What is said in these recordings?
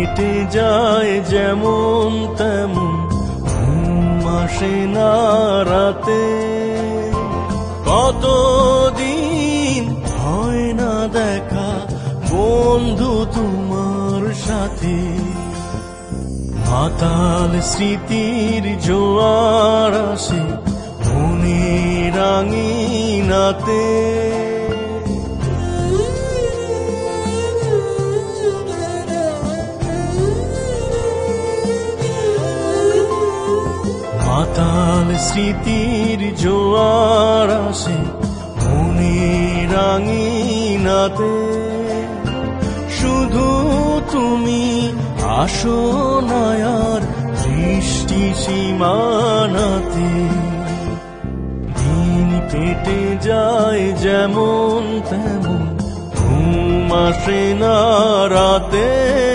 কেটে যায় যেমন তেমন, ঘুম আসে না রাতে। কতদিন হয় না দেখা বন্ধু তোমার সাথে, মাতাল স্মৃতির জোয়ার আসে মনের আঙিনাতে। মাতাল স্মৃতির জোয়ার আসে মনের আঙিনাতে। শুধু তুমি আসো না আর দৃষ্টি সীমানাতে। দিন কেটে যায় যেমন তেমন, ঘুম আসে না রাতে।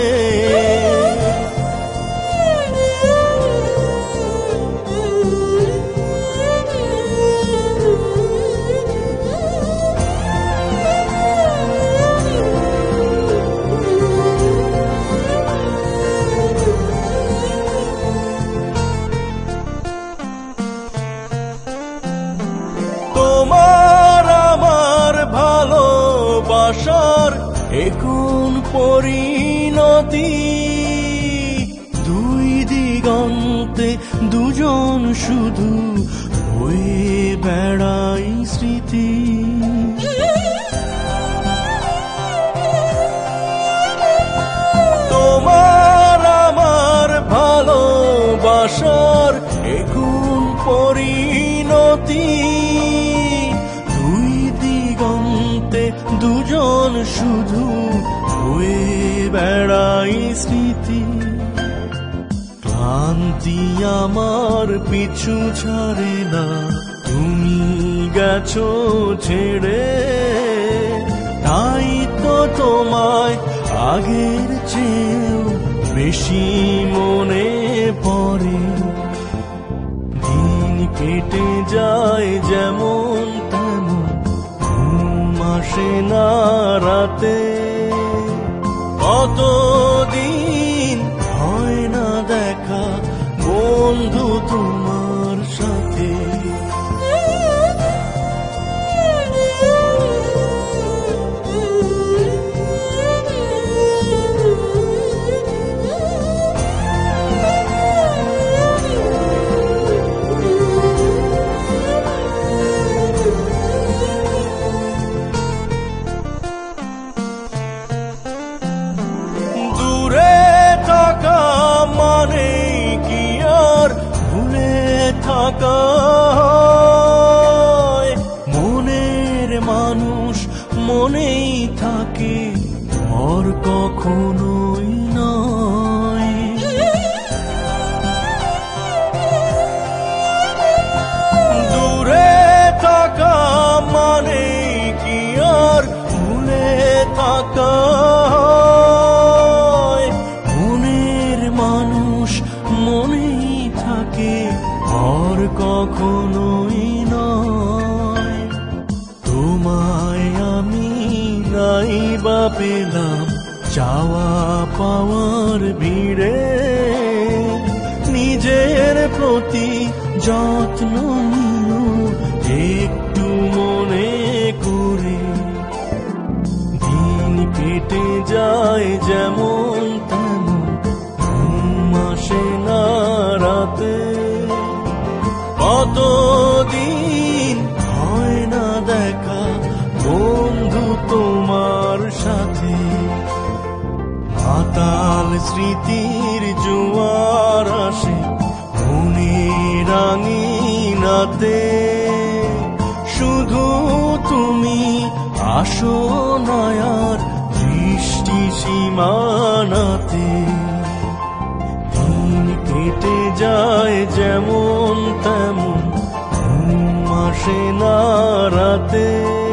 তোমার আমার ভালোবাসার এখন পরিণতি, দুই দিগন্তে দুজন শুধু হয়ে বেড়াই স্মৃতি। তোমার আমার ভালোবাসার এখন পরিণতি, দুজন শুধু হয়ে বেড়াই স্মৃতি। ক্লান্তি আমার পিছু ছাড়ে না, তুমি গেছো ছেড়ে। তাই তো তোমায় আগের চেয়েও বেশি মনে পড়ে। দিন কেটে যায় যেমন তেমন, আসে না রাতে। কতদিন হয় না দেখা বন্ধু তোমার সাথে। মনের মানুষ মনেই থাকে, আর কখনোই নয়। দূরে থাকা মানে কি আর ভুলে থাকা? মনের মানুষ মনেই থাকে, আর কখনোই নয়। তোমায় আমি নাই বা পেলাম চাওয়া পাওয়ার ভিড়ে, নিজের প্রতি যত্ন নিও একটু মনে করে। দিন কেটে যায় যেমন তেমন, ঘুম আসে না রাতে। কতদিন হয় না দেখা বন্ধু তোমার সাথে, মাতাল স্মৃতির জোয়ার আসে মনের আঙিনাতে। শুধু তুমি আসো না আর দৃষ্টি সীমানাতে। দিন কেটে যায় যেমন তেমন, ঘুম আসে না রাতে।